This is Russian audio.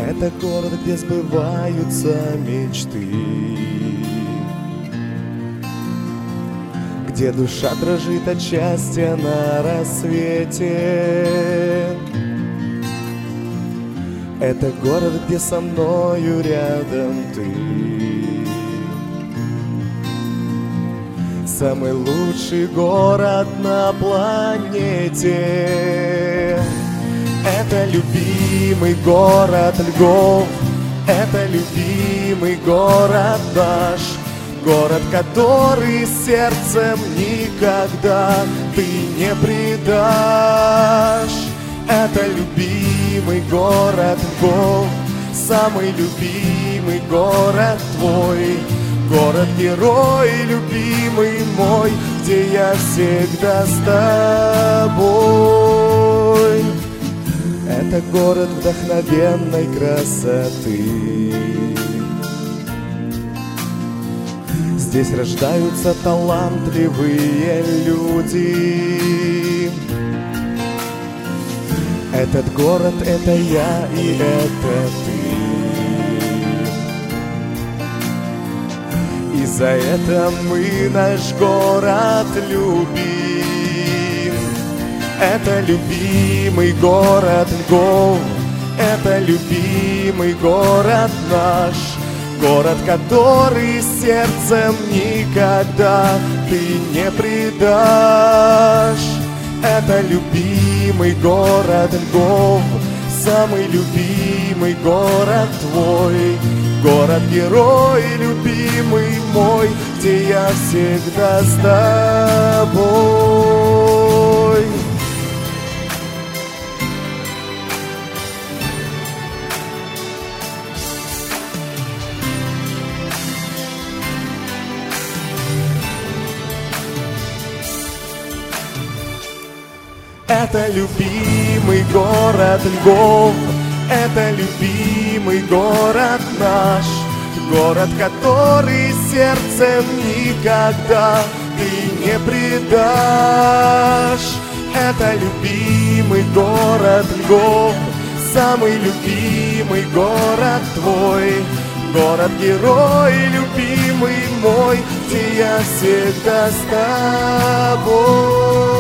Это город, где сбываются мечты, где душа дрожит от счастья на рассвете. Это город, где со мною рядом ты. Самый лучший город на планете. Это любимый город Львов, это любимый город наш, город, который сердцем никогда ты не предашь. Это любимый город Львов, самый любимый город твой, город-герой, любимый мой, где я всегда с тобой. Это город вдохновенной красоты. Здесь рождаются талантливые люди. Этот город — это я и это ты. И за это мы наш город любим. Это любимый город Львов, это любимый город наш, город, который сердцем никогда ты не предашь. Это любимый город Львов, самый любимый город твой, город-герой, любимый мой, где я всегда с тобой. Это любимый город Львов, это любимый город наш, город, который сердцем никогда ты не предашь. Это любимый город Львов, самый любимый город твой, город-герой, любимый мой, где я всегда с тобой.